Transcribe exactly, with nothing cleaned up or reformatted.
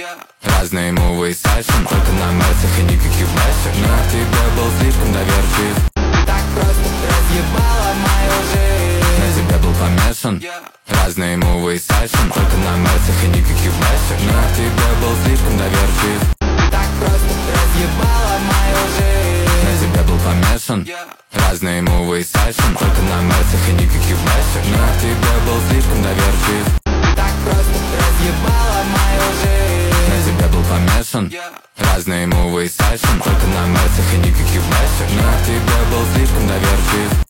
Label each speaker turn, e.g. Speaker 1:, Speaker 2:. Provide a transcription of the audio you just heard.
Speaker 1: Разные мувы и сайшн, только на мерсах и никаких бэшек. Но я тебе был слишком доверчив. Так просто разъебала мою жизнь. На тебе был помешан. Разные мувы и сайшн, только на мерсах и никаких бэшек. Но я тебе был слишком доверчив. Так просто разъебала мою жизнь. На тебе был помешан. Разные мувы и сайшн, только на мерсах и никаких бэшек. Но я тебе был слишком доверчив. Так просто разъебала мою жизнь. На тебе был помешан. Разные мувы и сайшн, только на мерсах и никаких бэшек. Но я тебе был слишком доверчив.